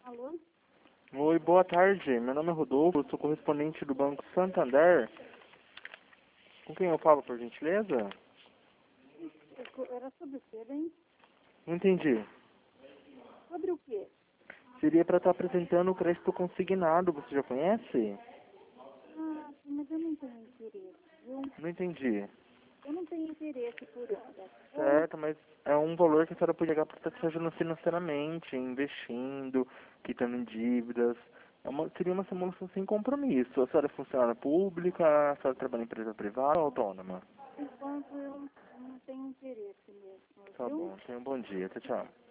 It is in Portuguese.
Alô? Oi, boa tarde. Meu nome é Rodolfo, sou correspondente do Banco Santander. Com quem eu falo, por gentileza? Era sobre o quê, hein? Não entendi. Sobre o quê? Seria para estar apresentando o crédito consignado, você já conhece? Ah, mas eu não tenho interesse, viu? Não entendi. Eu não tenho interesse por hora. Certo, mas é um valor que a senhora pode pegar para estar se ajudando financeiramente, investindo, quitando dívidas. Seria uma simulação sem compromisso. A senhora é funcionária pública, a senhora trabalha em empresa privada ou autônoma? Enquanto eu não tenho interesse mesmo, Tá viu? bom, tenha um bom dia. Tchau, tchau.